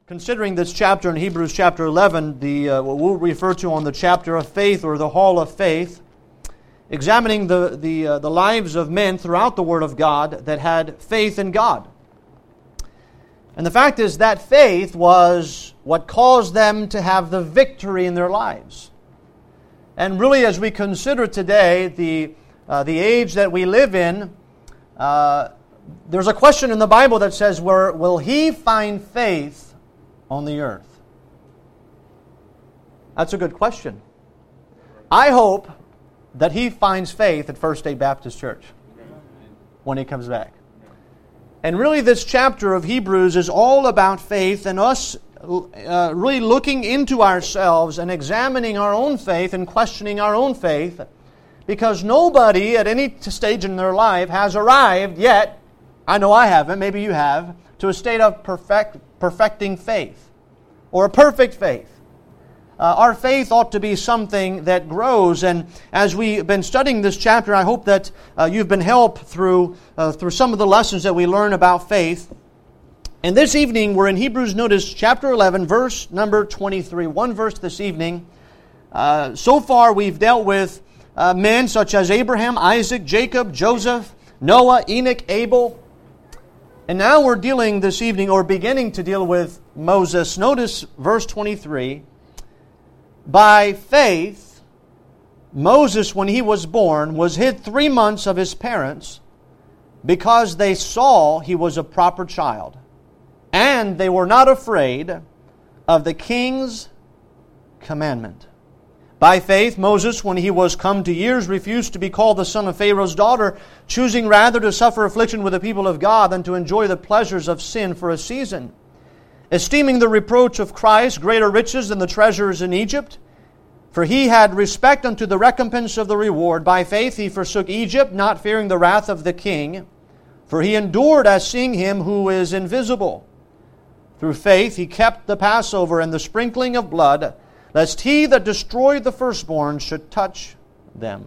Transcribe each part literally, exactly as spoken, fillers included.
Considering this chapter in Hebrews chapter eleven, the uh, what we'll refer to on the chapter of faith or the hall of faith, examining the the uh, the lives of men throughout the Word of God that had faith in God. And the fact is that faith was what caused them to have the victory in their lives. And really, as we consider today the uh, the age that we live in, uh, there's a question in the Bible that says, "Where will he find faith on the earth?" That's a good question. I hope that he finds faith at First Day Baptist Church when he comes back. And really this chapter of Hebrews is all about faith and us uh, really looking into ourselves and examining our own faith and questioning our own faith, because nobody at any stage in their life has arrived yet, I know I haven't, maybe you have, to a state of perfect, perfecting faith or a perfect faith. Uh, our faith ought to be something that grows, and as we've been studying this chapter, I hope that uh, you've been helped through uh, through some of the lessons that we learn about faith. And this evening, we're in Hebrews, notice, chapter eleven, verse number twenty-three. One verse this evening. Uh, so far, we've dealt with uh, men such as Abraham, Isaac, Jacob, Joseph, Noah, Enoch, Abel. And now we're dealing this evening, or beginning to deal with Moses. Notice verse twenty-three. By faith, Moses, when he was born, was hid three months of his parents because they saw he was a proper child. And they were not afraid of the king's commandment. By faith, Moses, when he was come to years, refused to be called the son of Pharaoh's daughter, choosing rather to suffer affliction with the people of God than to enjoy the pleasures of sin for a season, esteeming the reproach of Christ greater riches than the treasures in Egypt. For he had respect unto the recompense of the reward. By faith he forsook Egypt, not fearing the wrath of the king. For he endured as seeing him who is invisible. Through faith he kept the Passover and the sprinkling of blood, lest he that destroyed the firstborn should touch them.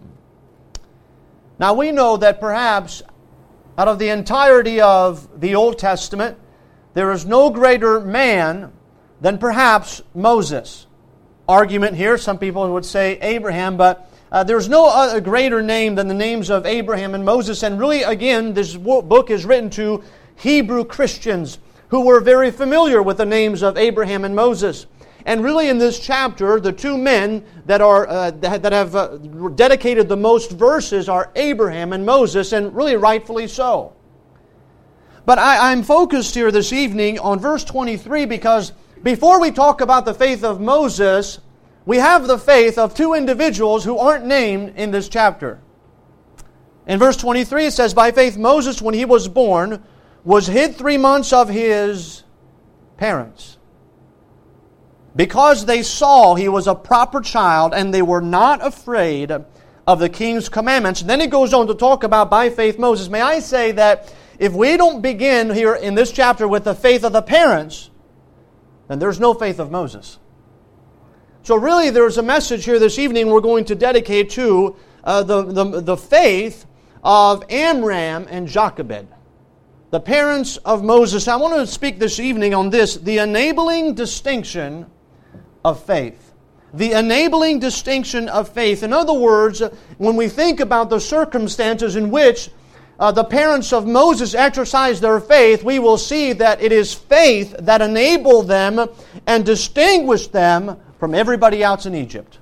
Now we know that perhaps out of the entirety of the Old Testament, there is no greater man than perhaps Moses. Argument here, some people would say Abraham, but uh, there's no other greater name than the names of Abraham and Moses. And really, again, this book is written to Hebrew Christians who were very familiar with the names of Abraham and Moses. And really in this chapter, the two men that are uh, that have uh, dedicated the most verses are Abraham and Moses, and really rightfully so. But I, I'm focused here this evening on verse twenty-three because before we talk about the faith of Moses, we have the faith of two individuals who aren't named in this chapter. In verse twenty-three it says, by faith Moses, when he was born, was hid three months of his parents, because they saw he was a proper child, and they were not afraid of the king's commandments. And then it goes on to talk about by faith Moses. May I say that if we don't begin here in this chapter with the faith of the parents, then there's no faith of Moses. So really there's a message here this evening we're going to dedicate to uh, the, the, the faith of Amram and Jochebed, the parents of Moses. I want to speak this evening on this, the enabling distinction of faith. The enabling distinction of faith. In other words, when we think about the circumstances in which uh, the parents of Moses exercised their faith, we will see that it is faith that enabled them and distinguished them from everybody else in Egypt.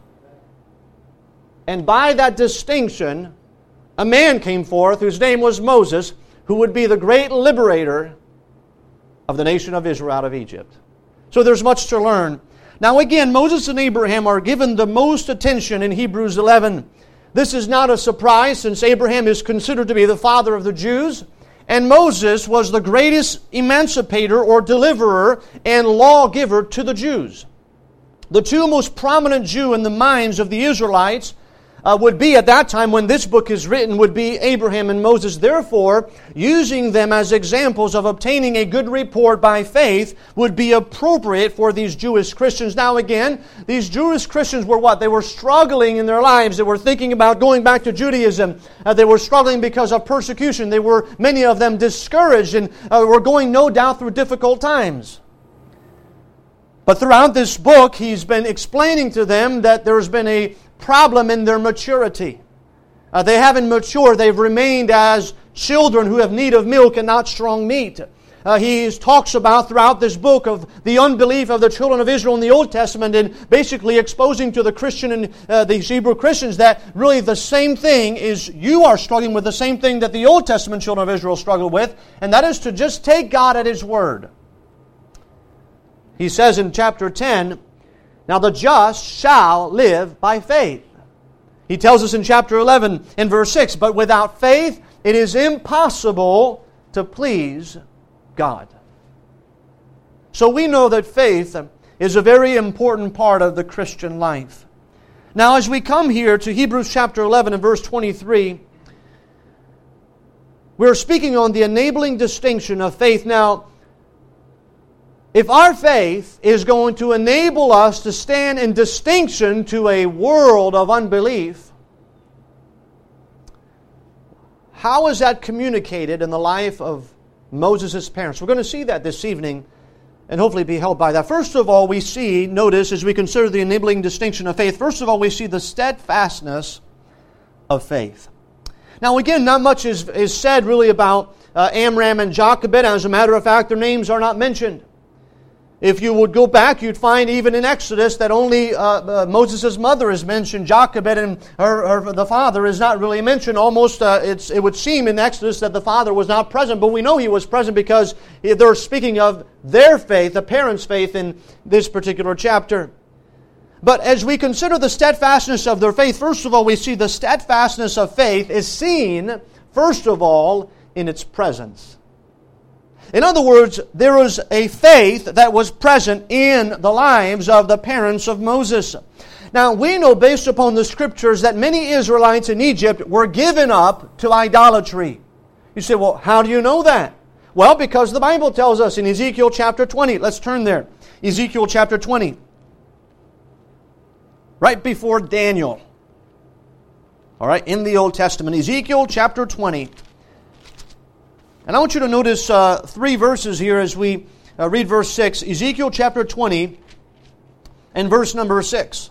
And by that distinction, a man came forth whose name was Moses, who would be the great liberator of the nation of Israel out of Egypt. So there's much to learn. Now again, Moses and Abraham are given the most attention in Hebrews eleven. This is not a surprise, since Abraham is considered to be the father of the Jews, and Moses was the greatest emancipator or deliverer and lawgiver to the Jews. The two most prominent Jew in the minds of the Israelites Uh, would be at that time when this book is written would be Abraham and Moses. Therefore, using them as examples of obtaining a good report by faith would be appropriate for these Jewish Christians. Now again, these Jewish Christians were what? They were struggling in their lives. They were thinking about going back to Judaism. Uh, they were struggling because of persecution. They were, many of them, discouraged and uh, were going no doubt through difficult times. But throughout this book, he's been explaining to them that there's been a problem in their maturity. Uh, they haven't matured. They've remained as children who have need of milk and not strong meat. Uh, he talks about throughout this book of the unbelief of the children of Israel in the Old Testament, and basically exposing to the Christian and uh, the Hebrew Christians that really the same thing is, you are struggling with the same thing that the Old Testament children of Israel struggled with, and that is to just take God at His word. He says in chapter ten, "Now the just shall live by faith." He tells us in chapter eleven and verse six, "But without faith it is impossible to please God." So we know that faith is a very important part of the Christian life. Now as we come here to Hebrews chapter eleven and verse twenty-three, we're speaking on the enabling distinction of faith. Now, if our faith is going to enable us to stand in distinction to a world of unbelief, how is that communicated in the life of Moses' parents? We're going to see that this evening and hopefully be helped by that. First of all, we see, notice, as we consider the enabling distinction of faith, first of all, we see the steadfastness of faith. Now again, not much is, is said really about uh, Amram and Jochebed. As a matter of fact, their names are not mentioned. If you would go back, you'd find even in Exodus that only uh, uh, Moses' mother is mentioned. Jochebed and her, her, the father is not really mentioned. Almost, uh, it's, it would seem in Exodus that the father was not present, but we know he was present because they're speaking of their faith, the parents' faith in this particular chapter. But as we consider the steadfastness of their faith, first of all, we see the steadfastness of faith is seen, first of all, in its presence. In other words, there was a faith that was present in the lives of the parents of Moses. Now, we know based upon the Scriptures that many Israelites in Egypt were given up to idolatry. You say, well, how do you know that? Well, because the Bible tells us in Ezekiel chapter twenty. Let's turn there. Ezekiel chapter twenty. Right before Daniel. All right, in the Old Testament. Ezekiel chapter twenty. And I want you to notice uh, three verses here as we uh, read verse six. Ezekiel chapter twenty and verse number six.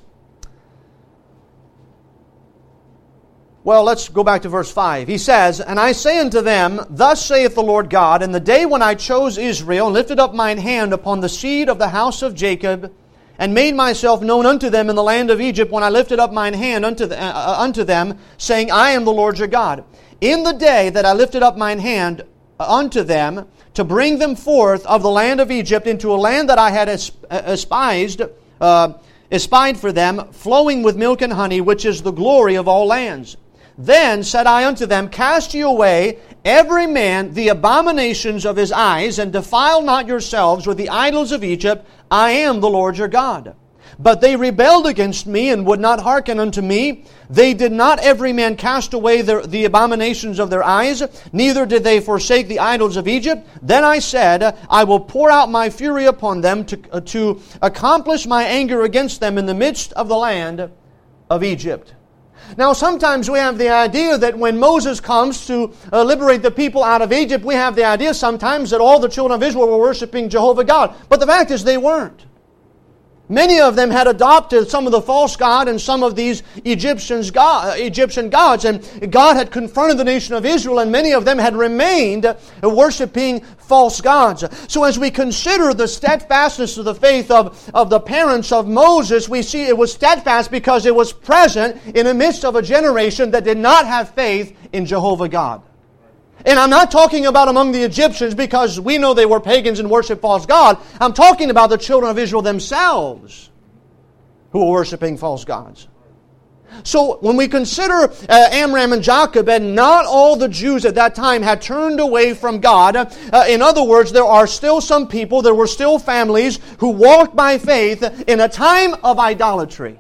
Well, let's go back to verse five. He says, "And I say unto them, Thus saith the Lord God, in the day when I chose Israel, and lifted up mine hand upon the seed of the house of Jacob, and made myself known unto them in the land of Egypt, when I lifted up mine hand unto, the, uh, unto them, saying, I am the Lord your God. In the day that I lifted up mine hand unto them, to bring them forth of the land of Egypt into a land that I had espised, uh, espied for them, flowing with milk and honey, which is the glory of all lands. Then said I unto them, Cast ye away every man the abominations of his eyes, and defile not yourselves with the idols of Egypt. I am the Lord your God. But they rebelled against me, and would not hearken unto me. They did not every man cast away their, the abominations of their eyes, neither did they forsake the idols of Egypt. Then I said, I will pour out my fury upon them to, uh, to accomplish my anger against them in the midst of the land of Egypt." Now, sometimes we have the idea that when Moses comes to uh, liberate the people out of Egypt, we have the idea sometimes that all the children of Israel were worshiping Jehovah God. But the fact is they weren't. Many of them had adopted some of the false god and some of these Egyptians god, Egyptian gods, and God had confronted the nation of Israel, and many of them had remained worshiping false gods. So as we consider the steadfastness of the faith of, of the parents of Moses, we see it was steadfast because it was present in the midst of a generation that did not have faith in Jehovah God. And I'm not talking about among the Egyptians because we know they were pagans and worshiped false God. I'm talking about the children of Israel themselves who were worshiping false gods. So when we consider uh, Amram and Jochebed, not all the Jews at that time had turned away from God. Uh, in other words, there are still some people, there were still families who walked by faith in a time of idolatry.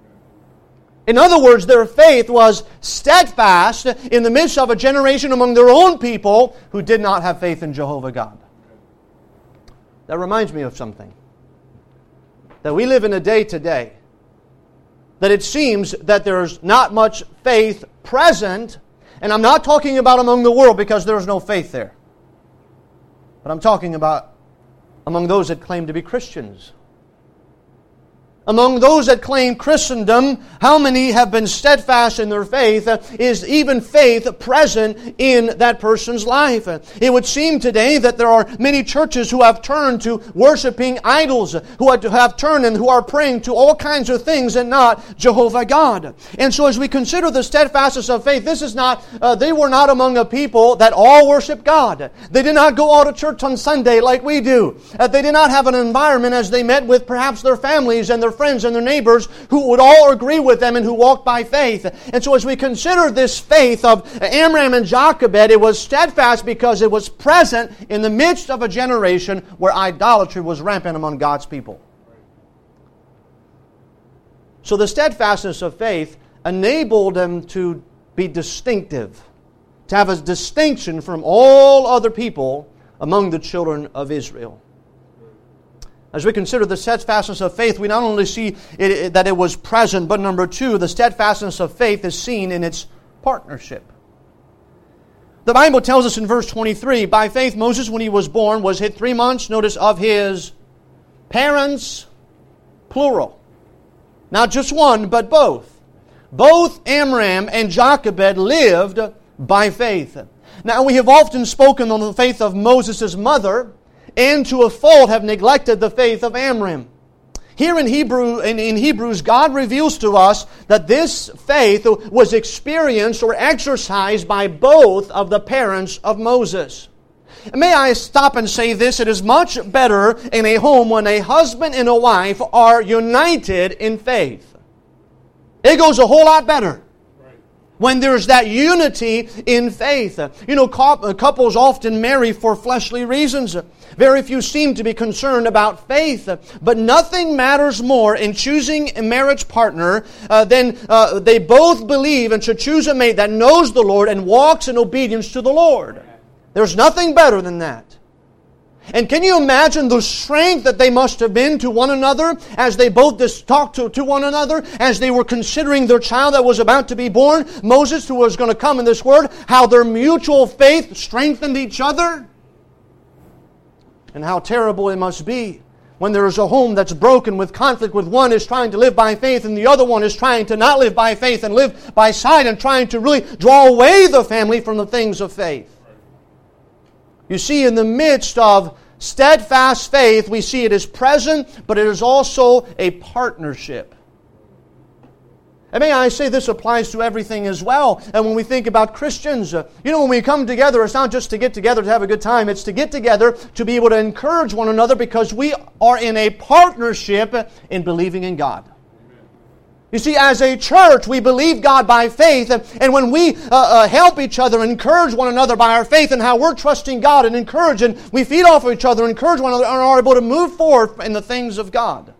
In other words, their faith was steadfast in the midst of a generation among their own people who did not have faith in Jehovah God. That reminds me of something. That we live in a day today that it seems that there's not much faith present, and I'm not talking about among the world because there's no faith there. But I'm talking about among those that claim to be Christians. among those that claim Christendom, how many have been steadfast in their faith? Is even faith present in that person's life? It would seem today that there are many churches who have turned to worshiping idols, who have turned and who are praying to all kinds of things and not Jehovah God. And so as we consider the steadfastness of faith, this is not, uh, they were not among a people that all worship God. They did not go out to church on Sunday like we do. Uh, they did not have an environment as they met with perhaps their families and their friends and their neighbors who would all agree with them and who walked by faith. And so as we consider this faith of Amram and Jochebed, it was steadfast because it was present in the midst of a generation where idolatry was rampant among God's people. So the steadfastness of faith enabled them to be distinctive, to have a distinction from all other people among the children of Israel. As we consider the steadfastness of faith, we not only see it, it, that it was present, but number two, the steadfastness of faith is seen in its partnership. The Bible tells us in verse twenty-three, by faith Moses, when he was born, was hid three months, notice, of his parents, plural. Not just one, but both. Both Amram and Jochebed lived by faith. Now, we have often spoken on the faith of Moses' mother, and to a fault have neglected the faith of Amram. Here in Hebrew, in, in Hebrews, God reveals to us that this faith was experienced or exercised by both of the parents of Moses. May I stop and say this? It is much better in a home when a husband and a wife are united in faith. It goes a whole lot better when there's that unity in faith. You know, couples often marry for fleshly reasons. Very few seem to be concerned about faith. But nothing matters more in choosing a marriage partner uh, than uh, they both believe and should choose a mate that knows the Lord and walks in obedience to the Lord. There's nothing better than that. And can you imagine the strength that they must have been to one another as they both just talked to, to one another as they were considering their child that was about to be born, Moses, who was going to come in this world, how their mutual faith strengthened each other? And how terrible it must be when there is a home that's broken with conflict, with one is trying to live by faith and the other one is trying to not live by faith and live by sight and trying to really draw away the family from the things of faith. You see, in the midst of steadfast faith, we see it is present, but it is also a partnership. And may I say this applies to everything as well. And when we think about Christians, uh, you know, when we come together, it's not just to get together to have a good time. It's to get together to be able to encourage one another because we are in a partnership in believing in God. You see, as a church, we believe God by faith, and when we uh, uh, help each other, encourage one another by our faith and how we're trusting God and encourage, and we feed off of each other, encourage one another, and are able to move forward in the things of God.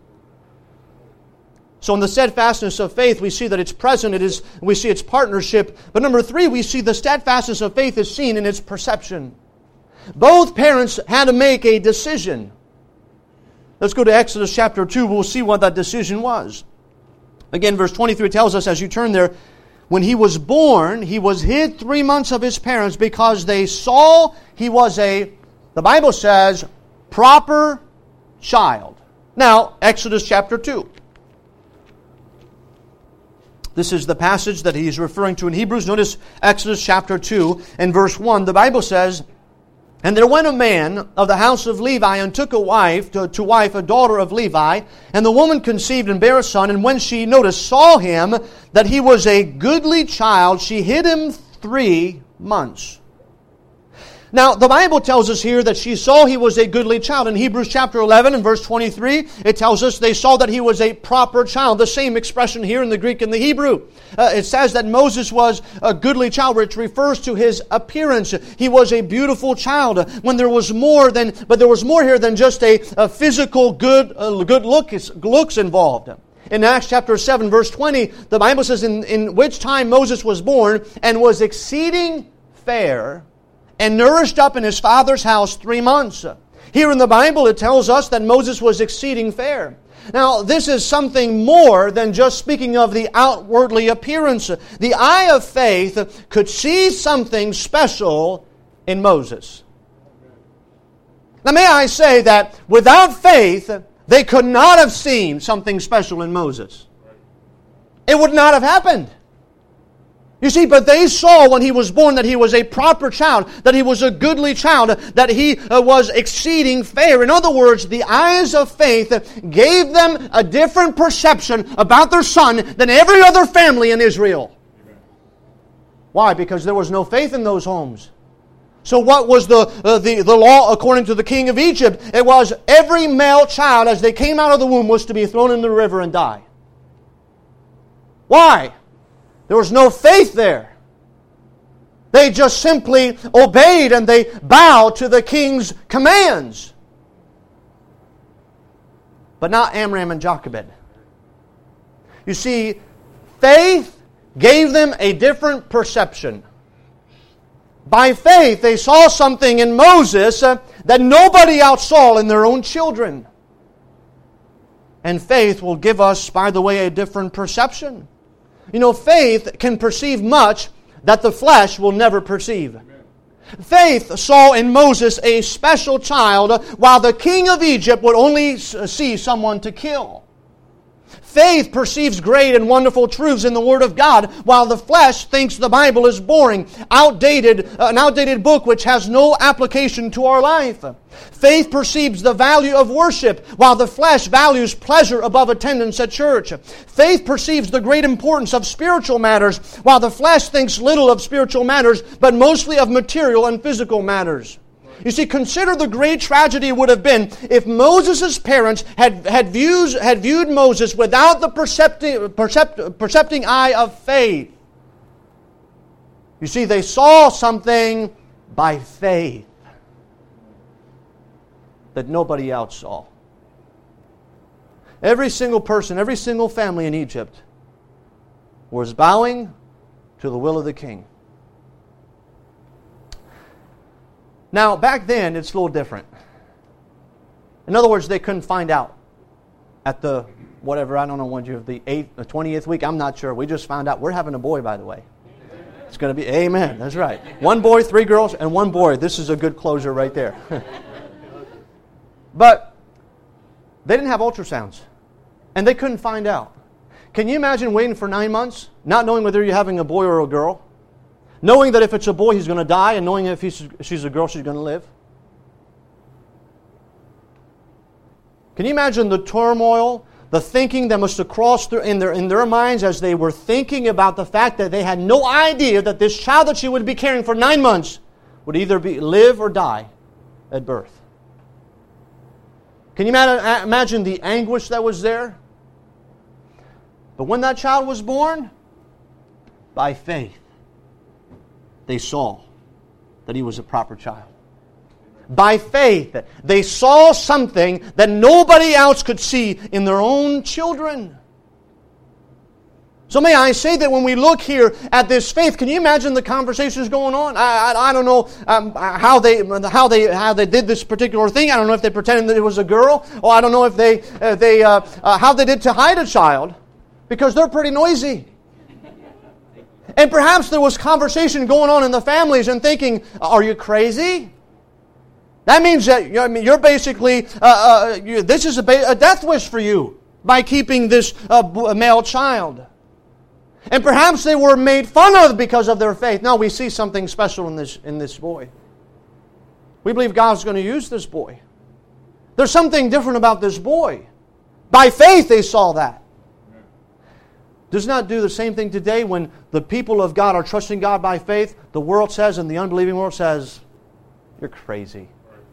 So in the steadfastness of faith, we see that it's present, it is, we see its partnership. But number three, we see the steadfastness of faith is seen in its perception. Both parents had to make a decision. Let's go to Exodus chapter two, we'll see what that decision was. Again, verse twenty-three tells us, as you turn there, when he was born, he was hid three months of his parents because they saw he was a, the Bible says, proper child. Now, Exodus chapter two. This is the passage that he's referring to in Hebrews. Notice Exodus chapter two and verse one. The Bible says, and there went a man of the house of Levi and took a wife, to, to wife a daughter of Levi, and the woman conceived and bare a son, and when she, notice, saw him, that he was a goodly child, she hid him three months. Now, the Bible tells us here that she saw he was a goodly child. In Hebrews chapter eleven and verse twenty-three, it tells us they saw that he was a proper child. The same expression here in the Greek and the Hebrew. Uh, it says that Moses was a goodly child, which refers to his appearance. He was a beautiful child. When there was more than, but there was more here than just a, a physical good, uh, good look, looks involved. In Acts chapter seven, verse twenty, the Bible says, in, in which time Moses was born and was exceeding fair, and nourished up in his father's house three months. Here in the Bible it tells us that Moses was exceeding fair. Now this is something more than just speaking of the outwardly appearance. The eye of faith could see something special in Moses. Now may I say that without faith, they could not have seen something special in Moses. It would not have happened. You see, but they saw when he was born that he was a proper child, that he was a goodly child, that he uh, was exceeding fair. In other words, the eyes of faith gave them a different perception about their son than every other family in Israel. Why? Because there was no faith in those homes. So what was the, uh, the, the law according to the king of Egypt? It was every male child as they came out of the womb was to be thrown in the river and die. Why? There was no faith there. They just simply obeyed and they bowed to the king's commands. But not Amram and Jochebed. You see, faith gave them a different perception. By faith, they saw something in Moses uh, that nobody else saw in their own children. And faith will give us, by the way, a different perception. You know, faith can perceive much that the flesh will never perceive. Amen. Faith saw in Moses a special child, while the king of Egypt would only see someone to kill. Faith perceives great and wonderful truths in the Word of God, while the flesh thinks the Bible is boring, outdated, an outdated book which has no application to our life. Faith perceives the value of worship, while the flesh values pleasure above attendance at church. Faith perceives the great importance of spiritual matters, while the flesh thinks little of spiritual matters, but mostly of material and physical matters. You see, consider the great tragedy it would have been if Moses' parents had, had, views, had viewed Moses without the percepti- percept, percepting eye of faith. You see, they saw something by faith that nobody else saw. Every single person, every single family in Egypt was bowing to the will of the king. Now, back then, it's a little different. In other words, they couldn't find out at the, whatever, I don't know when you, the eighth, the twentieth week, I'm not sure. We just found out. We're having a boy, by the way. It's going to be, amen, that's right. One boy, three girls, and one boy. This is a good closer right there. But they didn't have ultrasounds, and they couldn't find out. Can you imagine waiting for nine months, not knowing whether you're having a boy or a girl? Knowing that if it's a boy, he's going to die, and knowing if he's, she's a girl, she's going to live. Can you imagine the turmoil, the thinking that must have crossed in their, in their minds as they were thinking about the fact that they had no idea that this child that she would be carrying for nine months would either be live or die at birth? Can you imagine the anguish that was there? But when that child was born, by faith, they saw that he was a proper child. By faith, they saw something that nobody else could see in their own children. So may I say that when we look here at this faith, can you imagine the conversations going on? I, I, I don't know um, how they how they how they did this particular thing. I don't know if they pretended that it was a girl, or I don't know if they uh, they uh, uh, how they did to hide a child, because they're pretty noisy. And perhaps there was conversation going on in the families and thinking, "Are you crazy? That means that you know, I mean, you're basically uh, uh, you, this is a, a death wish for you by keeping this uh, male child." And perhaps they were made fun of because of their faith. No, we see something special in this in this boy. We believe God's going to use this boy. There's something different about this boy. By faith they saw that. Does not do the same thing today when the people of God are trusting God by faith. The world says, and the unbelieving world says, you're crazy.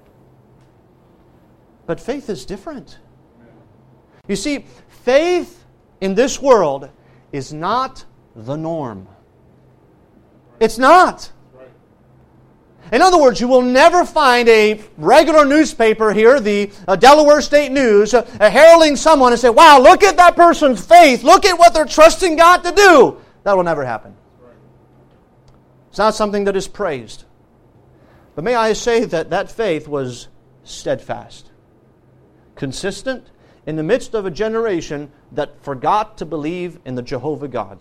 But faith is different. You see, faith in this world is not the norm. It's not. In other words, you will never find a regular newspaper here, the uh, Delaware State News, uh, heralding someone and say, wow, look at that person's faith. Look at what they're trusting God to do. That will never happen. It's not something that is praised. But may I say that that faith was steadfast, consistent, in the midst of a generation that forgot to believe in the Jehovah God.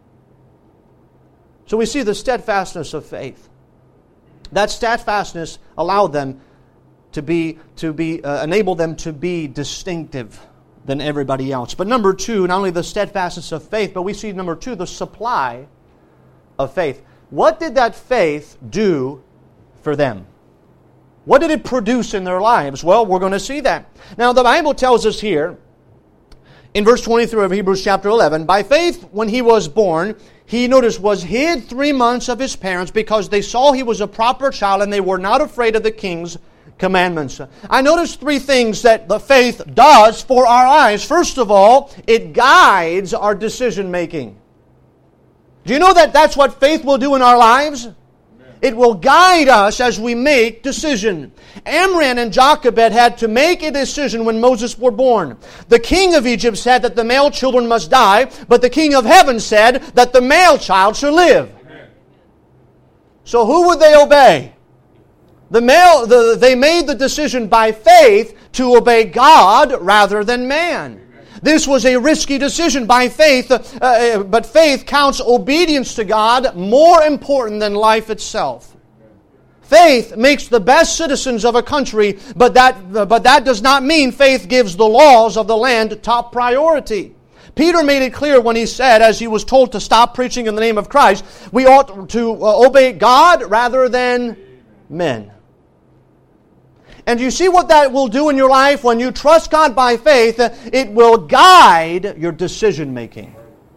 So we see the steadfastness of faith. That steadfastness allowed them to be to be uh, enable them to be distinctive than everybody else. But number two, not only the steadfastness of faith, but we see number two, the supply of faith. What did that faith do for them? What did it produce in their lives? Well, we're going to see that. Now, the Bible tells us here, in verse twenty-three of Hebrews chapter eleven, by faith when he was born, he, notice, was hid three months of his parents because they saw he was a proper child and they were not afraid of the king's commandments. I noticed three things that the faith does for our lives. First of all, it guides our decision making. Do you know that that's what faith will do in our lives? It will guide us as we make decision. Amram and Jochebed had to make a decision when Moses was born. The king of Egypt said that the male children must die, but the king of heaven said that the male child should live. Amen. So who would they obey? The male, the, they made the decision by faith to obey God rather than man. This was a risky decision by faith, uh, but faith counts obedience to God more important than life itself. Faith makes the best citizens of a country, but that, but that does not mean faith gives the laws of the land top priority. Peter made it clear when he said, as he was told to stop preaching in the name of Christ, we ought to uh, obey God rather than men. And you see what that will do in your life? When you trust God by faith, it will guide your decision making.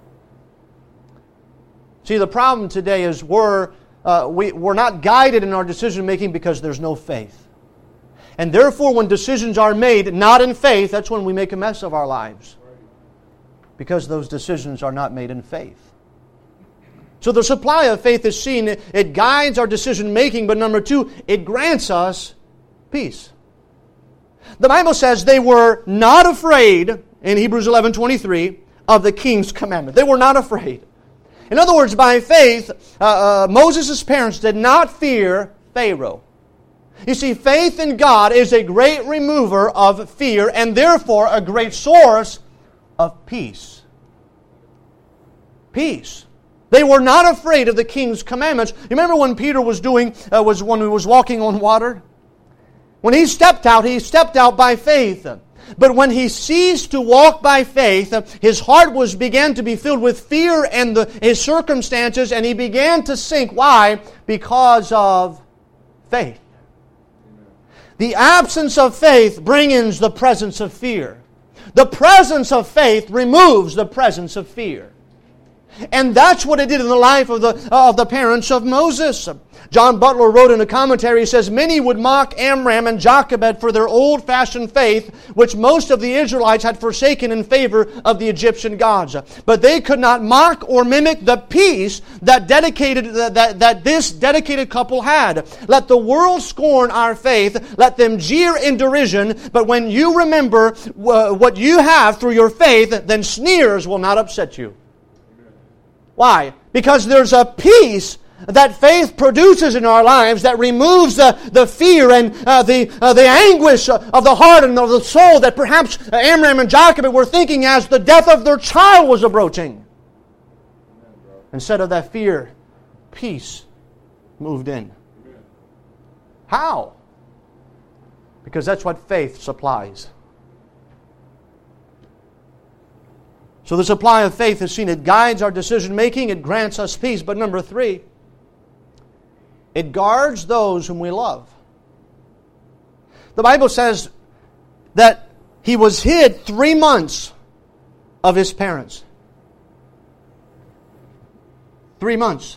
See, the problem today is we're, uh, we, we're not guided in our decision making because there's no faith. And therefore, when decisions are made not in faith, that's when we make a mess of our lives. Because those decisions are not made in faith. So the supply of faith is seen. It guides our decision making, but number two, it grants us peace. The Bible says they were not afraid, in Hebrews eleven twenty-three, of the king's commandment. They were not afraid. In other words, by faith, uh, uh, Moses' parents did not fear Pharaoh. You see, faith in God is a great remover of fear and therefore a great source of peace. Peace. They were not afraid of the king's commandments. You remember when Peter was doing, uh, was when he was walking on water? When he stepped out, he stepped out by faith. But when he ceased to walk by faith, his heart was began to be filled with fear and the, his circumstances, and he began to sink. Why? Because of faith. The absence of faith brings the presence of fear. The presence of faith removes the presence of fear. And that's what it did in the life of the, of the parents of Moses. John Butler wrote in a commentary, he says, many would mock Amram and Jochebed for their old-fashioned faith, which most of the Israelites had forsaken in favor of the Egyptian gods. But they could not mock or mimic the peace that dedicated that, that this dedicated couple had. Let the world scorn our faith, let them jeer in derision, but when you remember uh, what you have through your faith, then sneers will not upset you. Why? Because there's a peace that faith produces in our lives that removes the, the fear and uh, the uh, the anguish of the heart and of the soul that perhaps Amram and Jochebed were thinking as the death of their child was approaching. Instead of that fear, peace moved in. How? Because that's what faith supplies. So the supply of faith is seen. It guides our decision making. It grants us peace. But number three, it guards those whom we love. The Bible says that he was hid three months of his parents. Three months.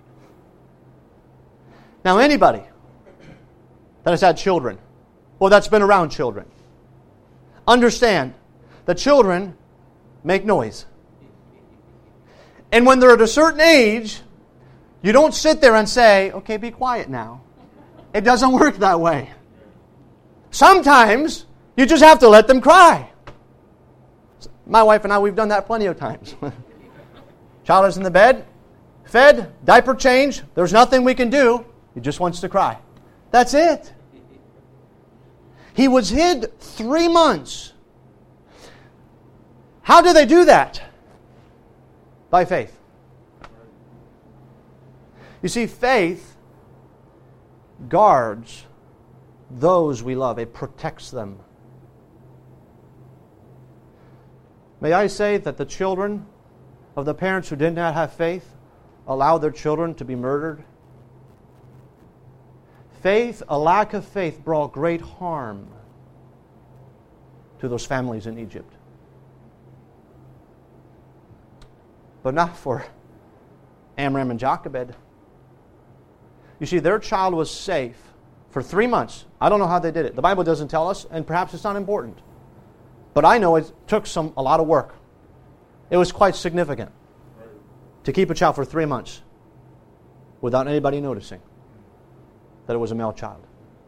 Now anybody that has had children, or that's been around children, understand that children make noise. And when they're at a certain age, you don't sit there and say, okay, be quiet now. It doesn't work that way. Sometimes you just have to let them cry. My wife and I, we've done that plenty of times. Child is in the bed, fed, diaper change. There's nothing we can do. He just wants to cry. That's it. He was hid three months. How do they do that? By faith. You see, faith guards those we love. It protects them. May I say that the children of the parents who did not have faith allowed their children to be murdered? Faith, a lack of faith, brought great harm to those families in Egypt. But not for Amram and Jochebed. You see, their child was safe for three months. I don't know how they did it. The Bible doesn't tell us, and perhaps it's not important. But I know it took some a lot of work. It was quite significant to keep a child for three months without anybody noticing that it was a male child.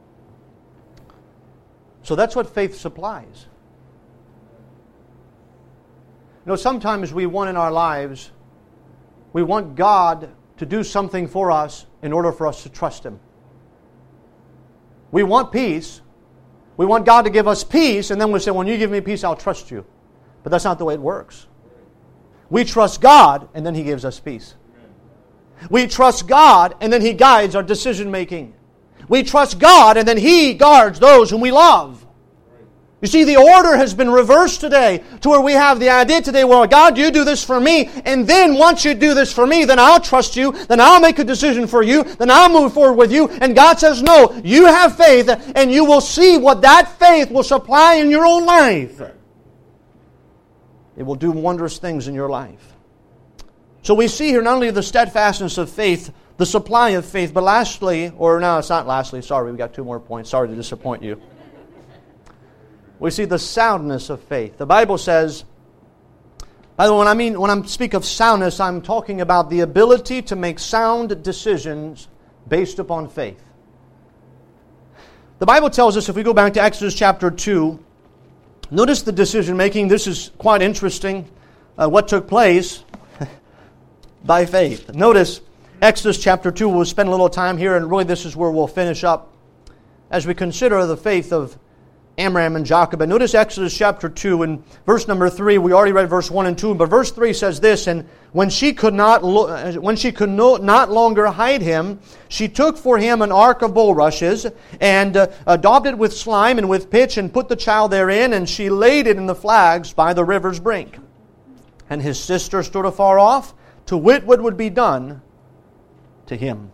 So that's what faith supplies. You know, sometimes we want in our lives, we want God to do something for us in order for us to trust Him. We want peace. We want God to give us peace, and then we say, when you give me peace, I'll trust you. But that's not the way it works. We trust God, and then He gives us peace. We trust God, and then He guides our decision making. We trust God, and then He guards those whom we love. You see, the order has been reversed today to where we have the idea today, well, God, you do this for me, and then once you do this for me, then I'll trust you, then I'll make a decision for you, then I'll move forward with you. And God says, no, you have faith, and you will see what that faith will supply in your own life. It will do wondrous things in your life. So we see here not only the steadfastness of faith, the supply of faith, but lastly, or no, it's not lastly, sorry, we got two more points, sorry to disappoint you. We see the soundness of faith. The Bible says, by the way, when I mean when I speak of soundness, I'm talking about the ability to make sound decisions based upon faith. The Bible tells us, if we go back to Exodus chapter two, notice the decision making. This is quite interesting, uh, what took place by faith. Notice Exodus chapter two. We'll spend a little time here, and really this is where we'll finish up as we consider the faith of Amram and Jochebed. Notice Exodus chapter two and verse number three. We already read verse one and two, but verse three says this, and when she could not lo- when she could no, not longer hide him, she took for him an ark of bulrushes and uh, daubed it with slime and with pitch and put the child therein, and she laid it in the flags by the river's brink. And his sister stood afar off to wit what would be done to him.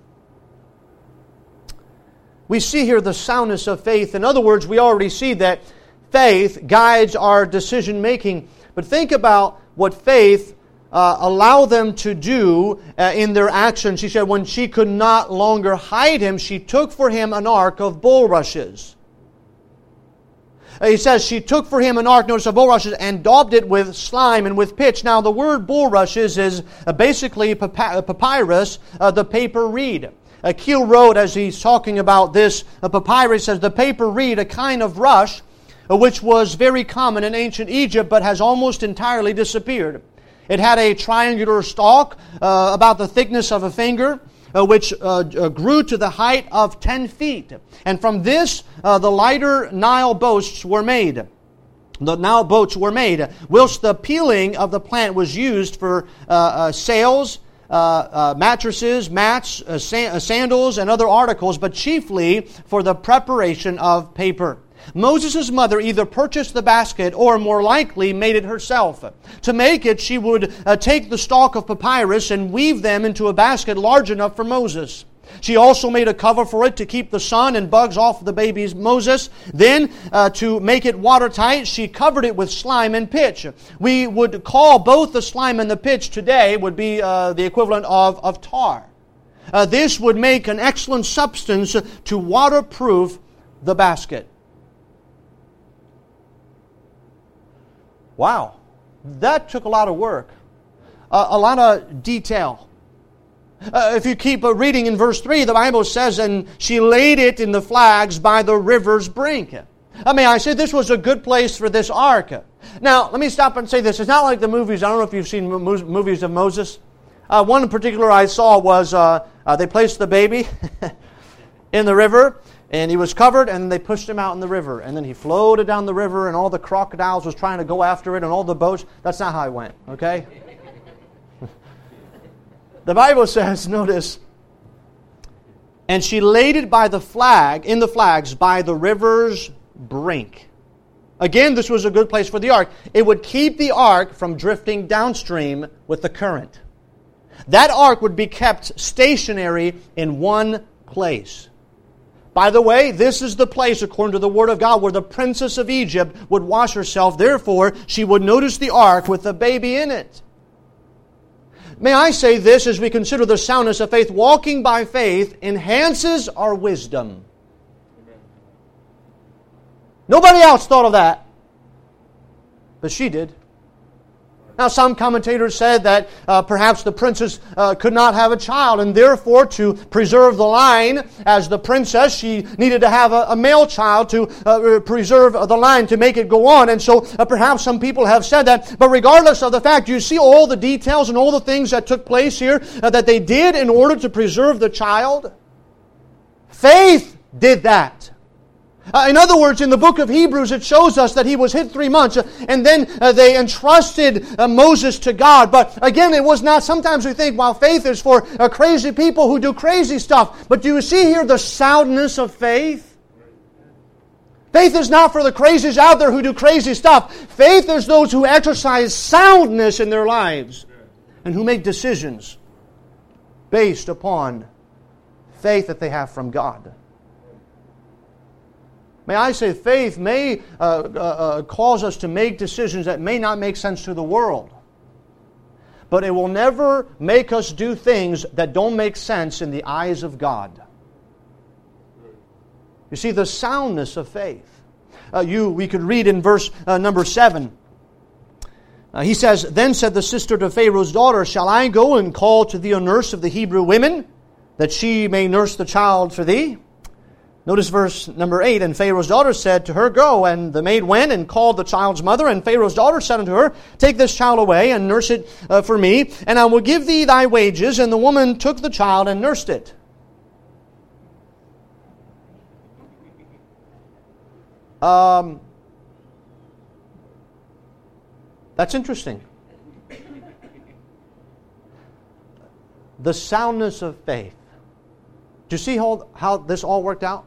We see here the soundness of faith. In other words, we already see that faith guides our decision making. But think about what faith uh, allowed them to do uh, in their actions. She said, when she could not longer hide him, she took for him an ark of bulrushes. Uh, he says she took for him an ark, notice, of bulrushes, and daubed it with slime and with pitch. Now, the word bulrushes is uh, basically papyrus, uh, the paper reed. Uh, Keel wrote, as he's talking about this uh, papyrus, says the paper reed, a kind of rush, uh, which was very common in ancient Egypt, but has almost entirely disappeared. It had a triangular stalk uh, about the thickness of a finger, uh, which uh, uh, grew to the height of ten feet. And from this, uh, the lighter Nile boats were made. The Nile boats were made, whilst the peeling of the plant was used for uh, uh, sails, Uh, uh, mattresses, mats, uh, sa- uh, sandals, and other articles, but chiefly for the preparation of paper. Moses' mother either purchased the basket or, more likely, made it herself. To make it, she would uh, take the stalk of papyrus and weave them into a basket large enough for Moses. She also made a cover for it to keep the sun and bugs off the baby's Moses. Then, uh, to make it watertight, she covered it with slime and pitch. We would call both the slime and the pitch today would be uh, the equivalent of, of tar. Uh, this would make an excellent substance to waterproof the basket. Wow, that took a lot of work, uh, a lot of detail. Uh, if you keep uh, reading in verse three, the Bible says, and she laid it in the flags by the river's brink. I mean, I said this was a good place for this ark. Now, let me stop and say this. It's not like the movies. I don't know if you've seen mo- movies of Moses. Uh, one in particular I saw was uh, uh, they placed the baby in the river, and he was covered, and they pushed him out in the river. And then he floated down the river, and all the crocodiles was trying to go after it, and all the boats. That's not how it went, okay? The Bible says, notice, And she laid it by the flag, in the flags, by the river's brink. Again, this was a good place for the ark. It would keep the ark from drifting downstream with the current. That ark would be kept stationary in one place. By the way, this is the place, according to the Word of God, where the princess of Egypt would wash herself. Therefore, she would notice the ark with the baby in it. May I say this as we consider the soundness of faith? Walking by faith enhances our wisdom. Nobody else thought of that, but she did. Now, some commentators said that uh, perhaps the princess uh, could not have a child, and therefore, to preserve the line as the princess, she needed to have a, a male child to uh, preserve the line, to make it go on. And so, uh, perhaps some people have said that. But regardless of the fact, you see all the details and all the things that took place here uh, that they did in order to preserve the child. Faith did that. Uh, in other words, in the book of Hebrews, it shows us that he was hid three months, uh, and then uh, they entrusted uh, Moses to God. But again, it was not, sometimes we think, well, faith is for uh, crazy people who do crazy stuff. But do you see here the soundness of faith? Faith is not for the crazies out there who do crazy stuff. Faith is those who exercise soundness in their lives and who make decisions based upon faith that they have from God. May I say, faith may uh, uh, uh, cause us to make decisions that may not make sense to the world. But it will never make us do things that don't make sense in the eyes of God. You see, the soundness of faith. Uh, you, we could read in verse uh, number seven. Uh, he says, "Then said the sister to Pharaoh's daughter, Shall I go and call to thee a nurse of the Hebrew women, that she may nurse the child for thee?" Notice verse number eight. "And Pharaoh's daughter said to her, Go. And the maid went and called the child's mother. And Pharaoh's daughter said unto her, Take this child away and nurse it uh, for me, and I will give thee thy wages. And the woman took the child and nursed it." Um, that's interesting. The soundness of faith. Do you see how, how this all worked out?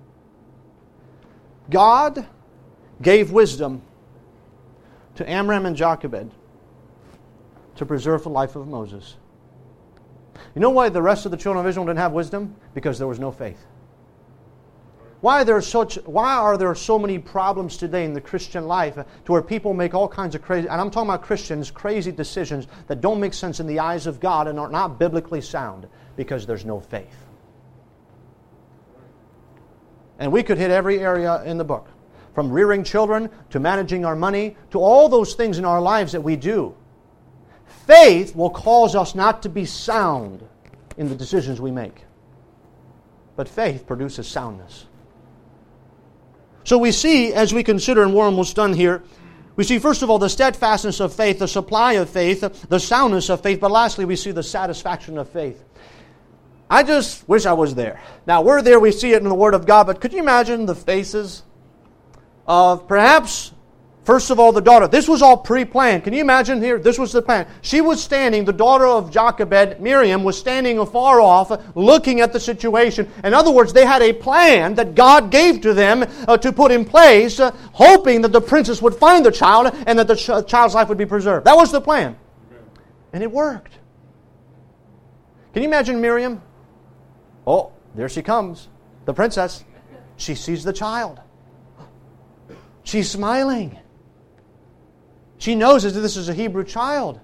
God gave wisdom to Amram and Jochebed to preserve the life of Moses. You know why the rest of the children of Israel didn't have wisdom? Because there was no faith. Why are there such? Why are there so many problems today in the Christian life to where people make all kinds of crazy, and I'm talking about Christians, crazy decisions that don't make sense in the eyes of God and are not biblically sound? Because there's no faith. And we could hit every area in the book, from rearing children to managing our money to all those things in our lives that we do. Faith will cause us not to be sound in the decisions we make. But faith produces soundness. So we see, as we consider, and we're almost done here, we see, first of all, the steadfastness of faith, the supply of faith, the soundness of faith, but lastly, we see the satisfaction of faith. I just wish I was there. Now, we're there, we see it in the Word of God, but could you imagine the faces of perhaps, first of all, the daughter? This was all pre-planned. Can you imagine here? This was the plan. She was standing, the daughter of Jochebed, Miriam, was standing afar off, looking at the situation. In other words, they had a plan that God gave to them uh, to put in place, uh, hoping that the princess would find the child and that the ch- child's life would be preserved. That was the plan. And it worked. Can you imagine Miriam? Oh, there she comes, the princess. She sees the child. She's smiling. She knows that this is a Hebrew child.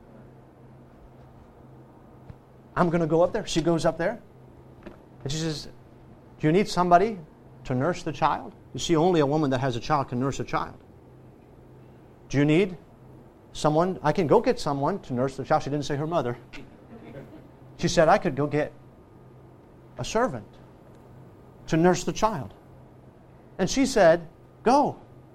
I'm going to go up there. She goes up there. And she says, do you need somebody to nurse the child? You see, only a woman that has a child can nurse a child. Do you need someone? I can go get someone to nurse the child. She didn't say her mother. She said, I could go get a servant to nurse the child. And she said, go.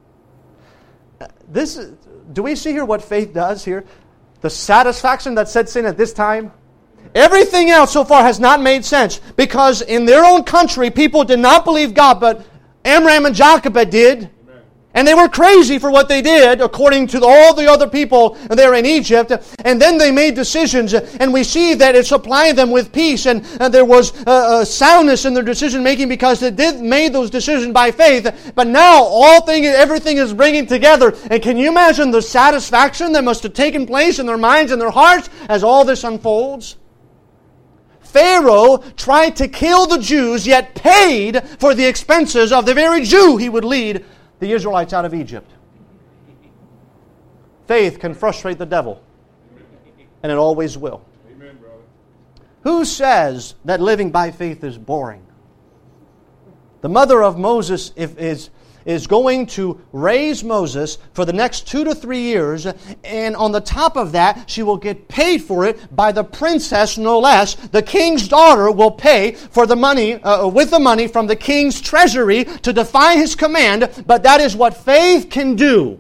This is, do we see here what faith does here? The satisfaction that sets in at this time. Everything else so far has not made sense, because in their own country people did not believe God, but Amram and Jochebed did. And they were crazy for what they did, according to all the other people there in Egypt. And then they made decisions, and we see that it supplied them with peace, and, and there was uh, a soundness in their decision making because they did made those decisions by faith. But now all thing, everything is bringing together. And can you imagine the satisfaction that must have taken place in their minds and their hearts as all this unfolds? Pharaoh tried to kill the Jews, yet paid for the expenses of the very Jew he would lead the Israelites out of Egypt. Faith can frustrate the devil, and it always will. Amen, brother. Who says that living by faith is boring? The mother of Moses if, is, is going to raise Moses for the next two to three years, and on the top of that, she will get paid for it by the princess, no less. The king's daughter will pay for the money, uh, with the money from the king's treasury to defy his command, but that is what faith can do.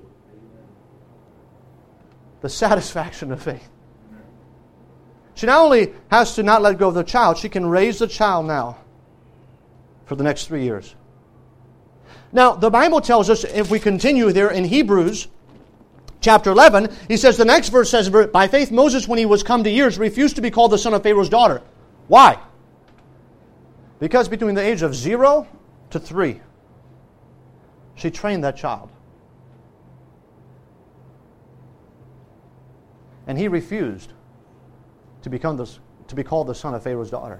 The satisfaction of faith. She not only has to not let go of the child, she can raise the child now for the next three years. Now, the Bible tells us, if we continue there in Hebrews chapter eleven, he says, the next verse says, by faith Moses, when he was come to years, refused to be called the son of Pharaoh's daughter. Why? Because between the age of zero to three, she trained that child. And he refused to become this, to be called the son of Pharaoh's daughter.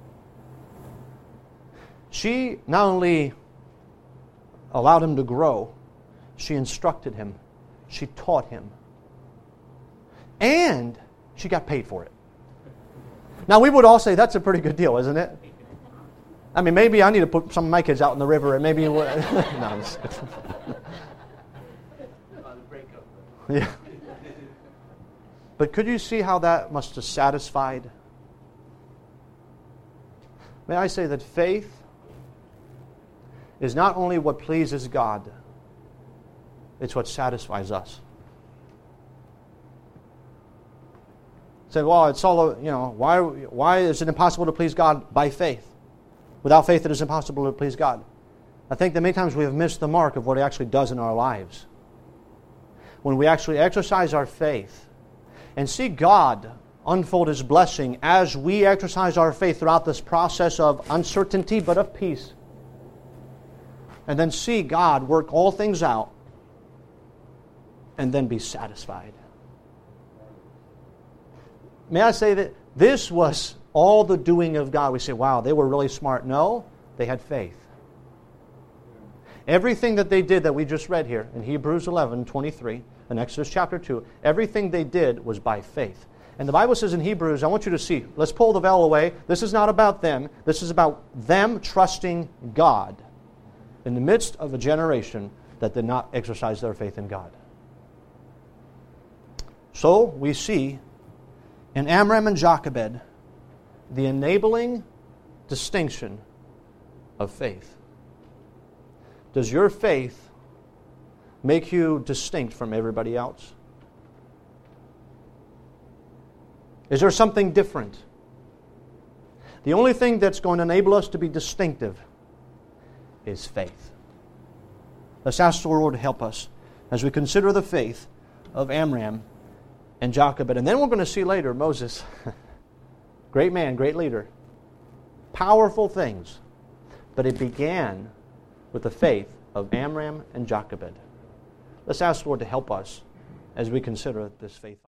She not only allowed him to grow, she instructed him, she taught him, and she got paid for it. Now we would all say that's a pretty good deal, isn't it? I mean, maybe I need to put some of my kids out in the river, and maybe no, it's, yeah. But could you see how that must have satisfied? May I say that faith is not only what pleases God, it's what satisfies us. Say, well, it's all, you know, why, why is it impossible to please God by faith? Without faith, it is impossible to please God. I think that many times we have missed the mark of what it actually does in our lives. When we actually exercise our faith and see God unfold His blessing as we exercise our faith throughout this process of uncertainty but of peace, and then see God work all things out, and then be satisfied. May I say that this was all the doing of God? We say, wow, they were really smart. No, they had faith. Everything that they did that we just read here in Hebrews eleven twenty-three and Exodus chapter two, everything they did was by faith. And the Bible says in Hebrews, I want you to see, let's pull the veil away. This is not about them. This is about them trusting God in the midst of a generation that did not exercise their faith in God. So we see in Amram and Jochebed the enabling distinction of faith. Does your faith make you distinct from everybody else? Is there something different? The only thing that's going to enable us to be distinctive is faith. Let's ask the Lord to help us as we consider the faith of Amram and Jochebed. And then we're going to see later Moses. Great man, great leader. Powerful things. But it began with the faith of Amram and Jochebed. Let's ask the Lord to help us as we consider this faith.